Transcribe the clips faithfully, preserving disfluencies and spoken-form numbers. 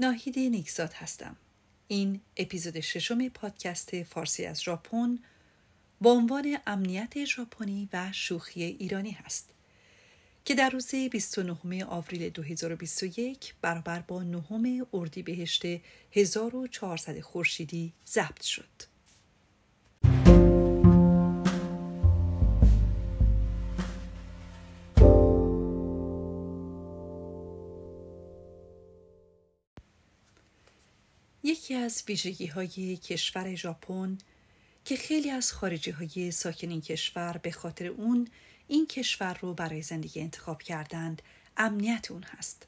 ناهید نیکزاد هستم. این اپیزود ششم پادکست فارسی از ژاپن با عنوان امنیت ژاپنی و شوخی ایرانی هست که در روز بیست و نهم آوریل دو هزار و بیست و یک برابر با نهم اردیبهشت هزار و چهارصد خورشیدی ضبط شد. یکی از ویژگی‌های کشور ژاپن که خیلی از خارجی‌های ساکن این کشور به خاطر اون این کشور رو برای زندگی انتخاب کردند، امنیت اون هست.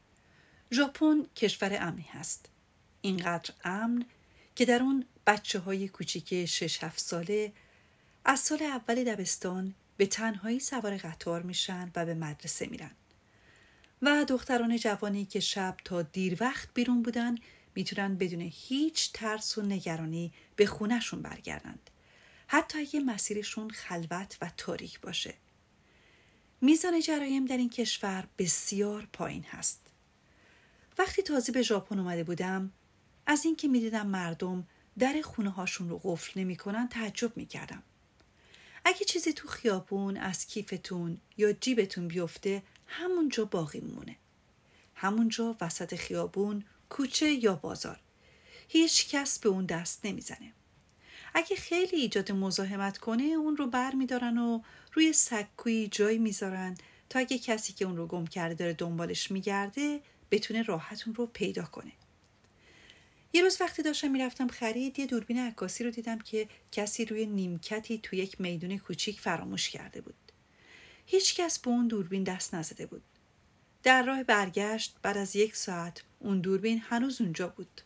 ژاپن کشور امنی هست. اینقدر امن که در اون بچه‌های کوچیک شش هفت ساله از سال اول دبستان به تنهایی سوار قطار میشن و به مدرسه میرن. و دختران جوانی که شب تا دیر وقت بیرون بودن میتونن بدون هیچ ترس و نگرانی به خونه‌شون برگردند، حتی اگه مسیرشون خلوت و تاریک باشه. میزان جرایم در این کشور بسیار پایین هست. وقتی تازه به ژاپن اومده بودم، از اینکه میدیدم مردم در خونه هاشون رو قفل نمی کنن تعجب میکردم. اگه چیزی تو خیابون از کیفتون یا جیبتون بیفته، همونجا باقی مونه. همونجا وسط خیابون، کوچه یا بازار. هیچ کس به اون دست نمیزنه. اگه خیلی ایجاد مزاحمت کنه، اون رو بر میدارن و روی سکویی جای میذارن تا اگه کسی که اون رو گم کرده داره دنبالش میگرده بتونه راحت اون رو پیدا کنه. یه روز وقتی داشتم میرفتم خرید، یه دوربین عکاسی رو دیدم که کسی روی نیمکتی توی یک میدون کوچیک فراموش کرده بود. هیچ کس به اون دوربین دست نزده بود. در راه برگشت بعد از یک ساعت اون دوربین هنوز اونجا بود.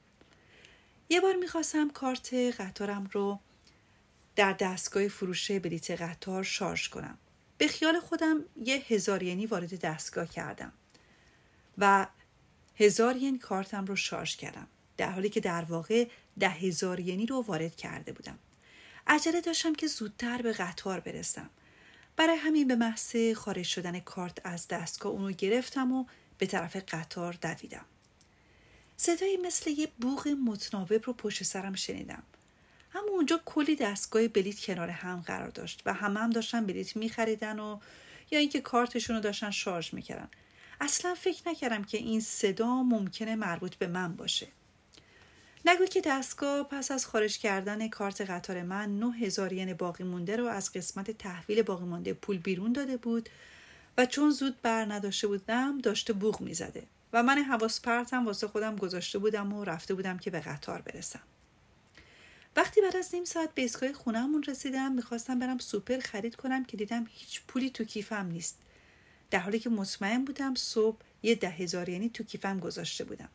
یه بار میخواستم کارت قطارم رو در دستگاه فروش بلیت قطار شارژ کنم. به خیال خودم یه هزار ینی وارد دستگاه کردم و هزار ین کارتم رو شارژ کردم، در حالی که در واقع ده هزار ینی رو وارد کرده بودم. عجله داشتم که زودتر به قطار برسم. برای همین به محض خارج شدن کارت از دستگاه اونو گرفتم و به طرف قطار دویدم. صدایی مثل یه بوق متناوب رو پشت سرم شنیدم. اما اونجا کلی دستگاه بلیت کنار هم قرار داشت و همه هم داشتن بلیت می‌خریدن و یا اینکه کارتشون رو داشتن شارژ می‌کردن. اصلا فکر نکردم که این صدا ممکنه مربوط به من باشه. نگو که دستگاه پس از خارج کردن کارت قطار من نه هزار ین باقی مونده رو از قسمت تحویل باقی مونده پول بیرون داده بود و چون زود بر نداشته بودم داشته بوق می‌زده و من حواس پرتم واسه خودم گذاشته بودم و رفته بودم که به قطار برسم. وقتی بعد از نیم ساعت به ایستگاه خونه‌مون رسیدم، می‌خواستم برم سوپر خرید کنم که دیدم هیچ پولی تو کیفم نیست، در حالی که مطمئن بودم صبح یه ده هزار ینی تو کیفم گذاشته بودم.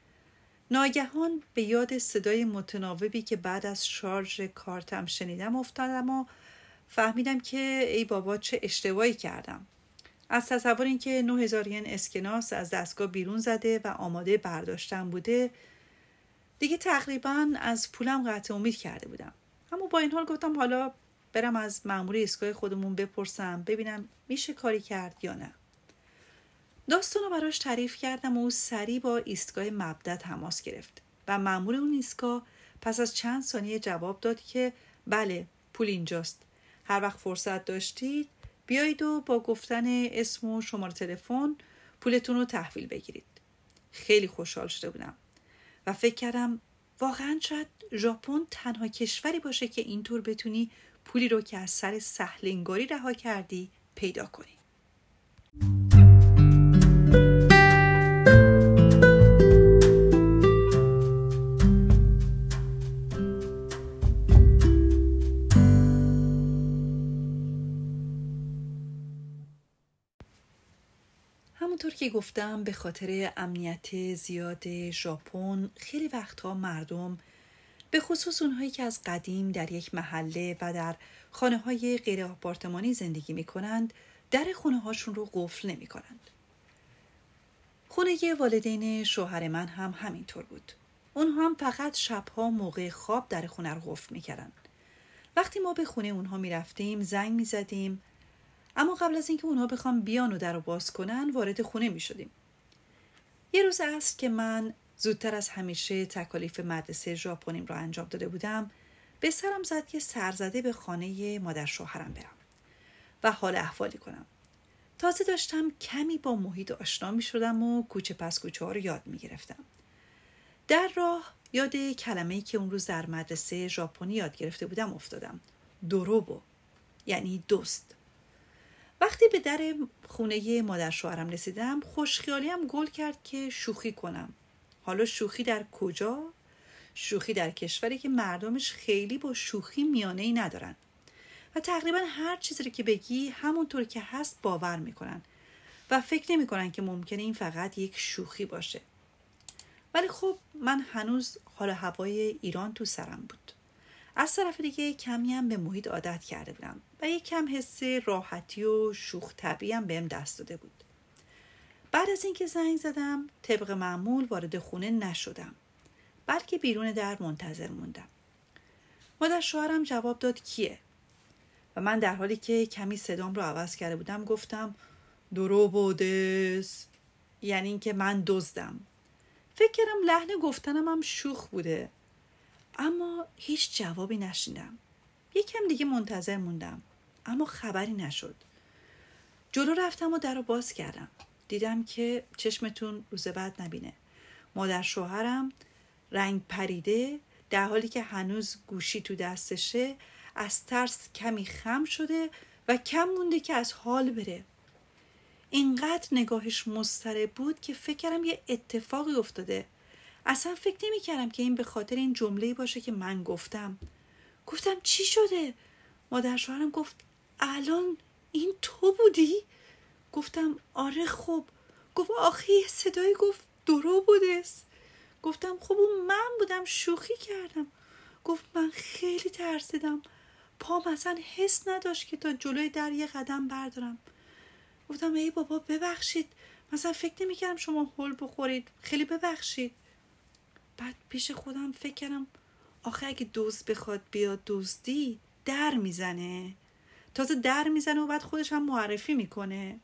ناگهان به یاد صدای متناوبی که بعد از شارژ کارتم شنیدم افتادم و فهمیدم که ای بابا چه اشتباهی کردم. از تصور این که نه هزار ین اسکناس از دستگاه بیرون زده و آماده برداشتن بوده، دیگه تقریباً از پولم قطع امید کرده بودم. اما با این حال گفتم حالا برم از مأمور ایستگاه خودمون بپرسم ببینم میشه کاری کرد یا نه. داستانو براش تعریف کردم و او سریع با ایستگاه مبدأ تماس گرفت و مأمور اون ایستگاه پس از چند ثانیه جواب داد که بله، پول اینجاست. هر وقت فرصت داشتید بیایید و با گفتن اسم و شماره تلفن پولتون رو تحویل بگیرید. خیلی خوشحال شده بودم و فکر کردم واقعاً شاید ژاپن تنها کشوری باشه که اینطور بتونی پولی رو که از سر سهل انگاری رها کردی پیدا کنی. همونطور که گفتم به خاطر امنیت زیاد ژاپن خیلی وقتها مردم به خصوص اونهایی که از قدیم در یک محله و در خانه‌های غیر آپارتمانی زندگی می‌کنند در خونه‌هاشون رو قفل نمی‌کنند. خونه والدین شوهر من هم همینطور بود. اونها هم فقط شب‌ها موقع خواب در خونه رو قفل می‌کردن. وقتی ما به خونه اونها می‌رفتیم زنگ می‌زدیم، اما قبل از اینکه اونها بخوام بیان و در رو باز کنن وارد خونه می‌شدیم. یه روز است که من زودتر از همیشه تکالیف مدرسه ژاپنیم را انجام داده بودم، به سرم زد که سرزده به خانه مادر شوهرم برم و حال احوالی کنم. تازه داشتم کمی با محیط آشنا می شدم و کوچه پس کوچه ها رو یاد می گرفتم. در راه یاد کلمه‌ای که اون روز در مدرسه ژاپنی یاد گرفته بودم افتادم. دوروبو، یعنی دوست. وقتی به در خونه مادر شوهرم رسیدم، خوشخیالیم گل کرد که شوخی کنم. حالا شوخی در کجا؟ شوخی در کشوری که مردمش خیلی با شوخی میانه‌ای ندارن و تقریبا هر چیزی رو که بگی همونطور که هست باور میکنن و فکر نمیکنن که ممکنه این فقط یک شوخی باشه. ولی خب من هنوز حال هوای ایران تو سرم بود. از طرف دیگه کمی هم به محیط عادت کرده بودم و یک کم حس راحتی و شوخ طبعی هم بهم دست داده بود. بعد از اینکه زنگ زدم طبق معمول وارد خونه نشدم، بلکه بیرون در منتظر موندم. مادر شوهرم جواب داد کیه؟ و من در حالی که کمی صدام رو عوض کرده بودم گفتم دوروبو دس، یعنی اینکه من دزدم. فکر کردم لحن گفتنم هم شوخ بوده، اما هیچ جوابی نشنیدم. یکم دیگه منتظر موندم، اما خبری نشد. جلو رفتم و در رو باز کردم. دیدم که چشمتون روز بعد نبینه. مادر شوهرم رنگ پریده، در حالی که هنوز گوشی تو دستشه، از ترس کمی خم شده و کم مونده که از حال بره. اینقدر نگاهش مضطرب بود که فکر کردم یه اتفاقی افتاده. اصلا فکر نمی کردم که این به خاطر این جمله‌ای باشه که من گفتم. گفتم چی شده؟ مادر شوهرم گفت الان این تو بودی؟ گفتم آره. خب. گفت آخه یه صدایی گفت درو بودس. گفتم خب اون من بودم، شوخی کردم. گفت من خیلی ترسیدم، پام اصلا حس نداشت که تا جلوی در یه قدم بردارم. گفتم ای بابا ببخشید، مثلا فکر نمی کردم شما هول بخورید، خیلی ببخشید. بعد پیش خودم فکر کردم آخه اگه دزد بخواد بیاد دزدی در میزنه، تازه در میزنه و بعد خودش هم معرفی میکنه.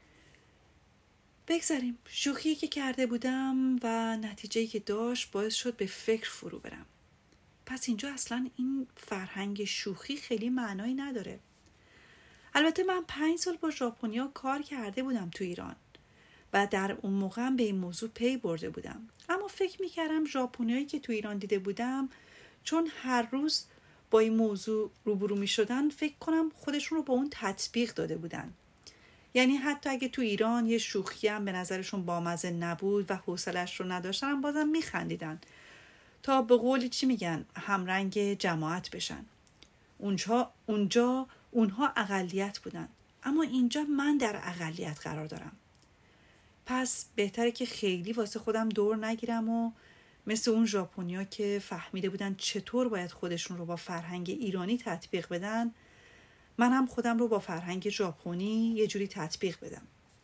بگذاریم. شوخی که کرده بودم و نتیجه‌ای که داشت باعث شد به فکر فرو برم. پس اینجا اصلا این فرهنگ شوخی خیلی معنایی نداره. البته من پنج سال با ژاپنیا کار کرده بودم تو ایران و در اون موقع هم به این موضوع پی برده بودم، اما فکر میکردم ژاپنیایی که تو ایران دیده بودم چون هر روز با این موضوع روبرو میشدن، فکر کنم خودشون رو با اون تطبیق داده بودن. یعنی حتی اگه تو ایران یه شوخی هم به نظرشون بامزه نبود و حوصله‌اش رو نداشتن، بازم میخندیدن تا به قولی چی میگن همرنگ جماعت بشن. اونجا اونجا اونها اقلیت بودن، اما اینجا من در اقلیت قرار دارم. پس بهتره که خیلی واسه خودم دور نگیرم و مثل اون ژاپنیا که فهمیده بودن چطور باید خودشون رو با فرهنگ ایرانی تطبیق بدن، من هم خودم رو با فرهنگ ژاپنی یه جوری تطبیق بدم.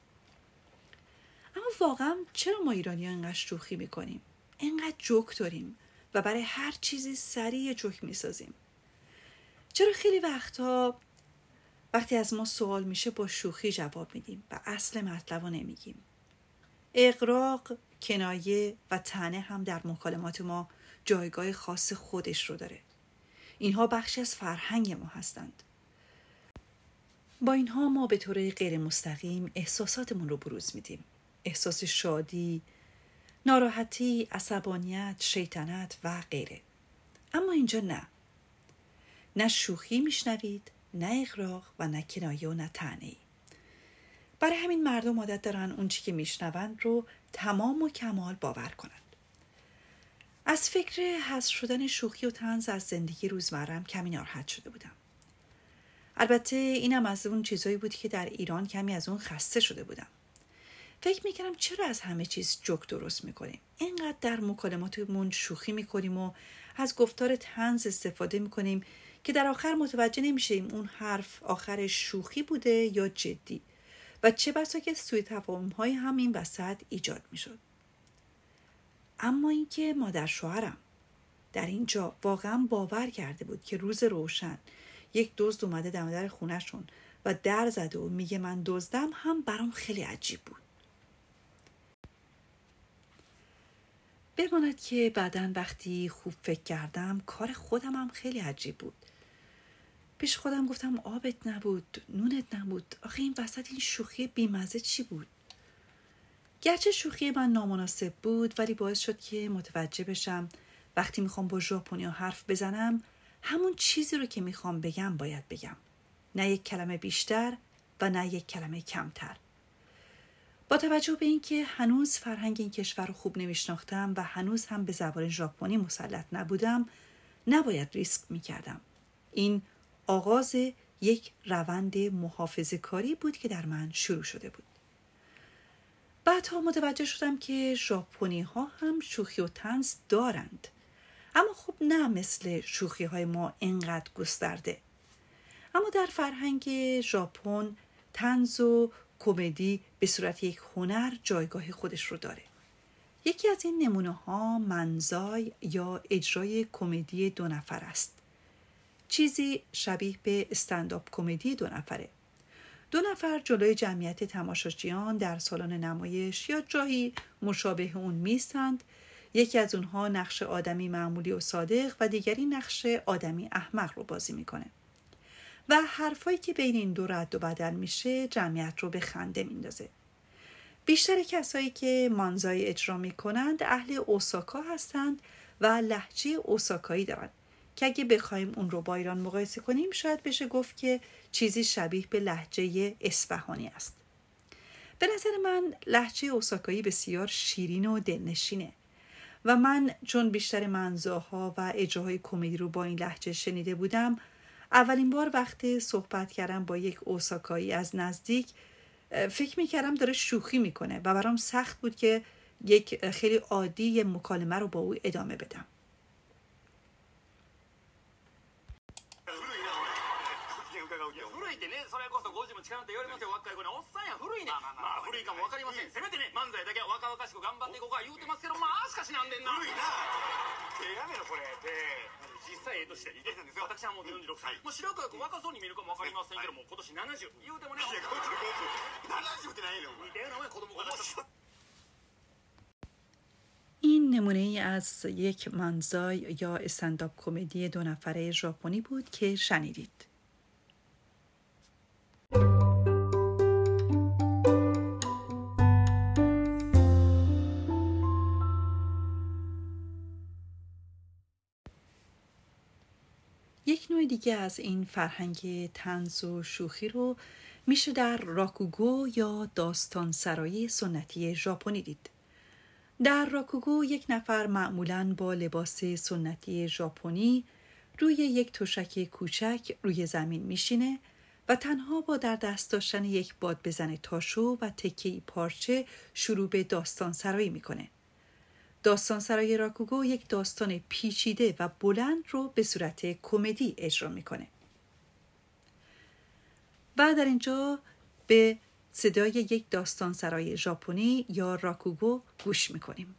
اما واقعا چرا ما ایرانی‌ها اینقدر شوخی میکنیم؟ اینقدر جوک داریم و برای هر چیزی سریع جوک میسازیم. چرا خیلی وقتا وقتی از ما سوال میشه با شوخی جواب میدیم و اصل مطلب رو نمیگیم؟ اغراق، کنایه و طعنه هم در مکالمات ما جایگاه خاص خودش رو داره. اینها بخشی از فرهنگ ما هستند. با اینها ما به طور غیر مستقیم احساساتمون رو بروز میدیم. احساس شادی، ناراحتی، عصبانیت، شیطنت و غیره. اما اینجا نه. نه شوخی میشنوید، نه اغراق و نه کنایه و نه طعنه‌ای. برای همین مردم عادت دارن اون چی که میشنوند رو تمام و کمال باور کنند. از فکر حذف شدن شوخی و طنز از زندگی روزمره‌ام کمی ناراحت شده بودم. البته اینم از اون چیزایی بود که در ایران کمی از اون خسته شده بودم. فکر میکردم چرا از همه چیز جوک درست میکنیم؟ اینقدر در مکالماتمون شوخی میکنیم و از گفتار طنز استفاده میکنیم که در آخر متوجه نمیشیم اون حرف آخرش شوخی بوده یا جدی و چه بسا که سوء تفاهم‌های هم این وسط ایجاد میشد. اما اینکه مادر شوهرم در اینجا واقعا باور کرده بود که روز روشن یک دزد اومده دم در خونه‌شون و در زده و میگه من دزدم، هم برام خیلی عجیب بود. بماند که بعداً وقتی خوب فکر کردم کار خودم هم خیلی عجیب بود. پیش خودم گفتم آبت نبود، نونت نبود، آخه این وسط این شوخی بیمزه چی بود؟ گرچه شوخی من نامناسب بود ولی باعث شد که متوجه بشم وقتی میخوام با ژاپنیا حرف بزنم همون چیزی رو که میخوام بگم باید بگم، نه یک کلمه بیشتر و نه یک کلمه کمتر. با توجه به اینکه هنوز فرهنگ این کشور رو خوب نمیشناختم و هنوز هم به زبان ژاپنی مسلط نبودم، نباید ریسک میکردم. این آغاز یک روند محافظه‌کاری بود که در من شروع شده بود. بعدها متوجه شدم که ژاپنی ها هم شوخی و طنز دارند، اما خب نه مثل شوخی های ما اینقدر گسترده. اما در فرهنگ ژاپن طنز و کمدی به صورت یک هنر جایگاه خودش رو داره. یکی از این نمونه ها منزای یا اجرای کمدی دو نفر است. چیزی شبیه به استندآپ کمدی دو نفره. دو نفر جلوی جمعیت تماشاچیان در سالن نمایش یا جایی مشابه اون میستند. یکی از اونها نقش آدمی معمولی و صادق و دیگری نقش آدمی احمق رو بازی میکنه و حرفایی که بین این دو رد و بدل میشه جمعیت رو به خنده میندازه. بیشتر کسایی که مانزای اجرا میکنند اهل اوساکا هستند و لهجه اوساکایی دارند که اگه بخوایم اون رو با ایران مقایسه کنیم شاید بشه گفت که چیزی شبیه به لهجه اصفهانی است. به نظر من لهجه اوساکایی بسیار شیرین و دلنشینه و من چون بیشتر منزاها و اجراهای کمدی رو با این لهجه شنیده بودم، اولین بار وقتی صحبت کردم با یک اوساکایی از نزدیک فکر میکردم داره شوخی میکنه و برام سخت بود که یک خیلی عادی یه مکالمه رو با او ادامه بدم. این نمونه ای از یک منزای یا استندآپ کمدی دو نفره ژاپنی بود که شنیدید. یک نوع دیگه از این فرهنگ طنز و شوخی رو میشه در راکوگو یا داستان سرایی سنتی ژاپنی دید. در راکوگو یک نفر معمولاً با لباس سنتی ژاپنی روی یک تشک کوچک روی زمین میشینه و تنها با در دست داشتن یک بادبزن تاشو و تکه‌ای پارچه شروع به داستان سرایی میکنه. داستان سرای راکوگو یک داستان پیچیده و بلند رو به صورت کمدی اجرا میکنه. و در اینجا به صدای یک داستان سرای ژاپنی یا راکوگو گوش میکنیم.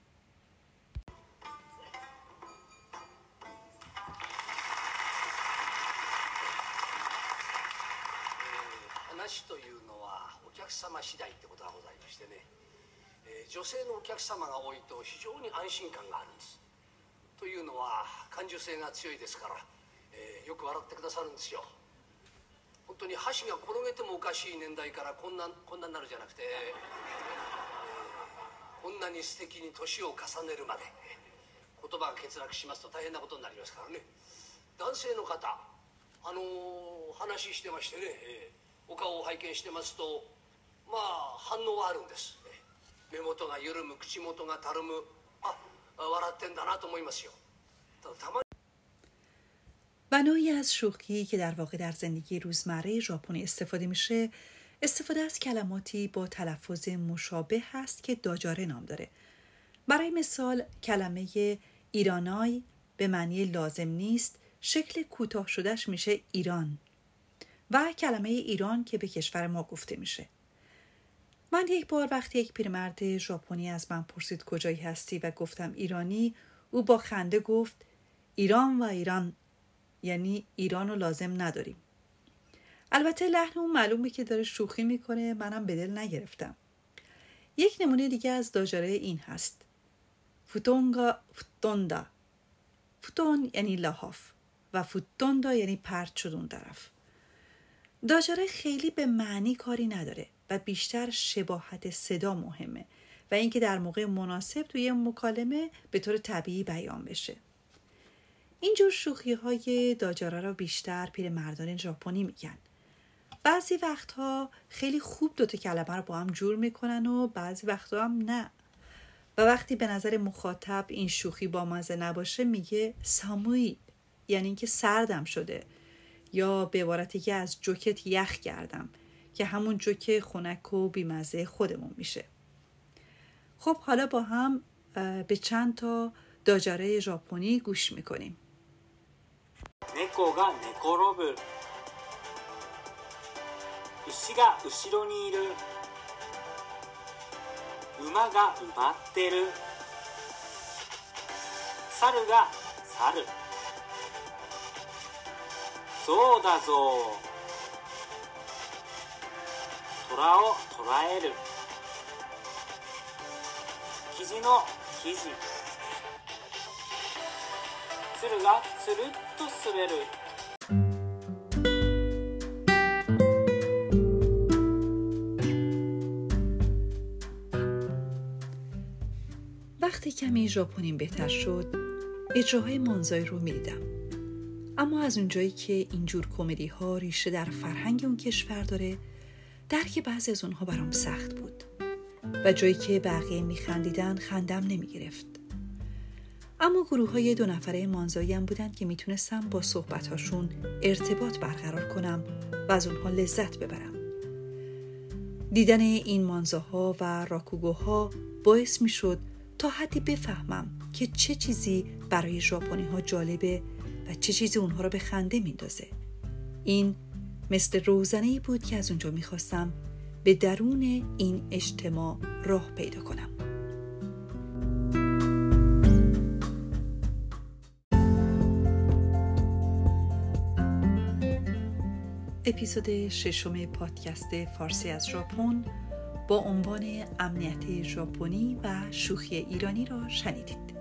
話というのはお客様次第ってことがございましてね、えー、女性のお客様が多いと非常に安心感があるんです。というのは感受性が強いですから、えー、よく笑ってくださるんですよ。本当に箸が転げてもおかしい年代からこんなこんなになるじゃなくて、えー、こんなに素敵に年を重ねるまで言葉が欠落しますと大変なことになりますからね。男性の方、あのー、話してましてね、えーお顔を拝見してますと、まあ反応はあるんです。目元が緩む、口元がたるむ、あ、笑ってんだなと思いますよ。ただたまに و نوعی از شوخی که در واقع در زندگی روزمره ژاپنی استفاده میشه، استفاده از کلماتی با تلفظ مشابه هست که داجاره نام داره. برای مثال کلمه ایرانای به معنی لازم نیست، شکل کوتاه شدهش میشه ایران و کلمه ایران که به کشور ما گفته میشه. من یک بار وقتی یک پیرمرد ژاپنی از من پرسید کجایی هستی و گفتم ایرانی، او با خنده گفت ایران و ایران، یعنی ایران رو لازم نداریم. البته لحن اون معلومه که داره شوخی میکنه، منم به دل نگرفتم. یک نمونه دیگه از داجاره این هست: فوتونگا فوتوندا. فوتون یعنی لحاف و فوتوندا یعنی پرت شد اون طرف. داجره خیلی به معنی کاری نداره و بیشتر شباهت صدا مهمه و اینکه در موقع مناسب توی مکالمه به طور طبیعی بیان بشه. اینجور شوخی های داجره را بیشتر پیرمردان ژاپنی میگن. بعضی وقتها خیلی خوب دوتا کلمه رو با هم جور میکنن و بعضی وقتها هم نه. و وقتی به نظر مخاطب این شوخی با مزه نباشه میگه ساموی، یعنی اینکه سردم شده، یا به عبارتی که از جوکت یخ کردم که همون جوک خنک و بیمزه خودمون میشه. خب حالا با هم به چند تا داجره ژاپنی گوش میکنیم. نکو گا نکوروبو ushi ga ushiro ni iru uma ga umatteru saru ga saru sou da zo tora o toraeru kiji no kiji tsuru ga tsurutto suberu. وقتی کمی ژاپنیم بهتر شد، اجراهای مانزای رو میدیدم. اما از اونجایی که اینجور کمدی ها ریشه در فرهنگ اون کشور داره، درک بعضی از اونها برام سخت بود و جایی که بقیه میخندیدن خندم نمیگرفت. اما گروه های دو نفره مانزایی هم بودن که میتونستم با صحبتاشون ارتباط برقرار کنم و از اونها لذت ببرم. دیدن این مانزاها و راکوگوها باعث میشد تا حدی بفهمم که چه چیزی برای ژاپنی ها جالبه و چه چیزی اونها رو به خنده میندازه. این مثل روزنه‌ای بود که از اونجا میخواستم به درون این اجتماع راه پیدا کنم. اپیزود ششم پادکست فارسی از ژاپن با عنوان امنیت ژاپنی و شوخی ایرانی را شنیدید.